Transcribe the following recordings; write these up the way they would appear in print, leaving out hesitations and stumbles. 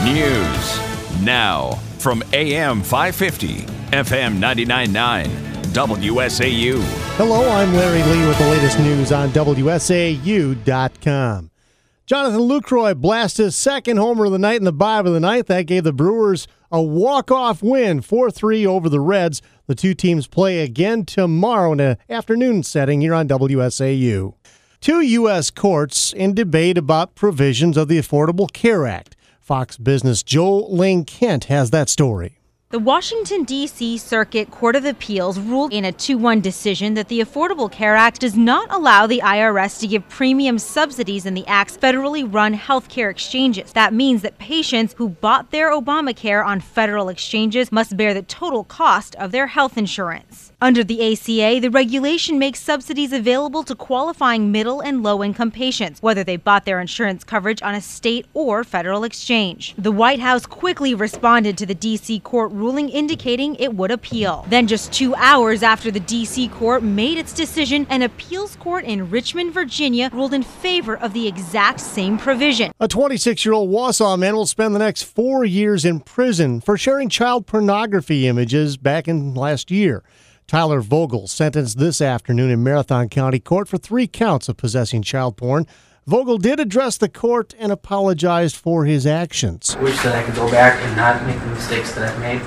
News now from AM 550, FM 99.9, WSAU. Hello, I'm Larry Lee with the latest news on WSAU.com. Jonathan Lucroy blasted his second homer of the night in the bottom of the ninth. That gave the Brewers a walk-off win, 4-3 over the Reds. The two teams play again tomorrow in an afternoon setting here on WSAU. Two U.S. courts in debate about provisions of the Affordable Care Act. Fox Business' Joel Lane Kent has that story. The Washington, D.C. Circuit Court of Appeals ruled in a 2-1 decision that the Affordable Care Act does not allow the IRS to give premium subsidies in the Act's federally run health care exchanges. That means that patients who bought their Obamacare on federal exchanges must bear the total cost of their health insurance. Under the ACA, the regulation makes subsidies available to qualifying middle and low-income patients, whether they bought their insurance coverage on a state or federal exchange. The White House quickly responded to the D.C. court ruling, indicating it would appeal. Then just 2 hours after the D.C. court made its decision, an appeals court in Richmond, Virginia ruled in favor of the exact same provision. A 26-year-old Wausau man will spend the next 4 years in prison for sharing child pornography images back in last year. Tyler Vogel sentenced this afternoon in Marathon County Court for 3 counts of possessing child porn. Vogel did address the court and apologized for his actions. I wish that I could go back and not make the mistakes that I've made.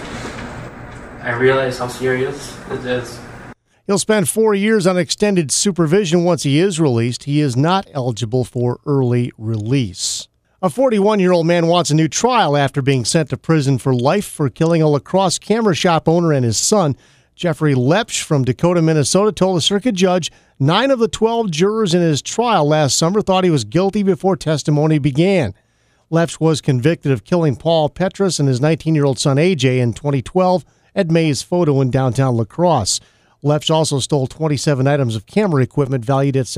I realize how serious it is. He'll spend 4 years on extended supervision once he is released. He is not eligible for early release. A 41-year-old man wants a new trial after being sent to prison for life for killing a La Crosse camera shop owner and his son. Jeffrey Lepsch from Dakota, Minnesota, told a circuit judge 9 of the 12 jurors in his trial last summer thought he was guilty before testimony began. Lepsch was convicted of killing Paul Petrus and his 19-year-old son AJ in 2012 at Mays Photo in downtown La Crosse. Lepsch also stole 27 items of camera equipment valued at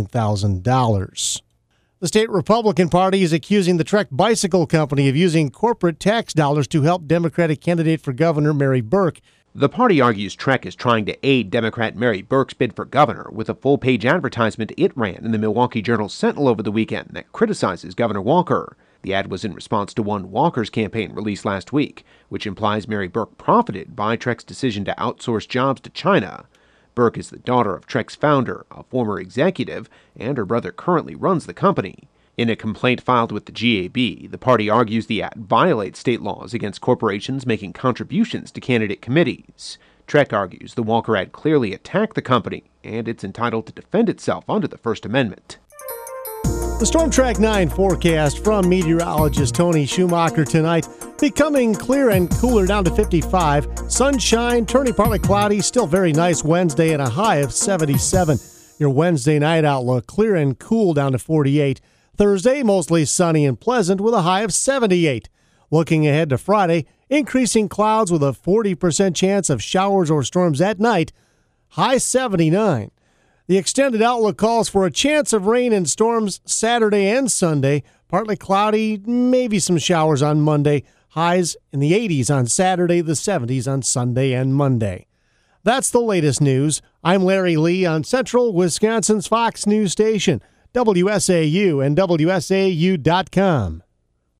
$17,000. The state Republican Party is accusing the Trek Bicycle Company of using corporate tax dollars to help Democratic candidate for governor Mary Burke. The party argues Trek is trying to aid Democrat Mary Burke's bid for governor with a full-page advertisement it ran in the Milwaukee Journal-Sentinel over the weekend that criticizes Governor Walker. The ad was in response to one Walker's campaign released last week, which implies Mary Burke profited by Trek's decision to outsource jobs to China. Burke is the daughter of Trek's founder, a former executive, and her brother currently runs the company. In a complaint filed with the GAB, the party argues the ad violates state laws against corporations making contributions to candidate committees. Trek argues the Walker ad clearly attacked the company, and it's entitled to defend itself under the First Amendment. The Storm Track 9 forecast from meteorologist Tony Schumacher tonight. Becoming clear and cooler down to 55. Sunshine, turning partly cloudy, still very nice Wednesday and a high of 77. Your Wednesday night outlook, clear and cool down to 48. Thursday, mostly sunny and pleasant with a high of 78. Looking ahead to Friday, increasing clouds with a 40% chance of showers or storms at night, high 79. The extended outlook calls for a chance of rain and storms Saturday and Sunday, partly cloudy, maybe some showers on Monday, highs in the 80s on Saturday, the 70s on Sunday and Monday. That's the latest news. I'm Larry Lee on Central Wisconsin's Fox News Station. WSAU and WSAU.com.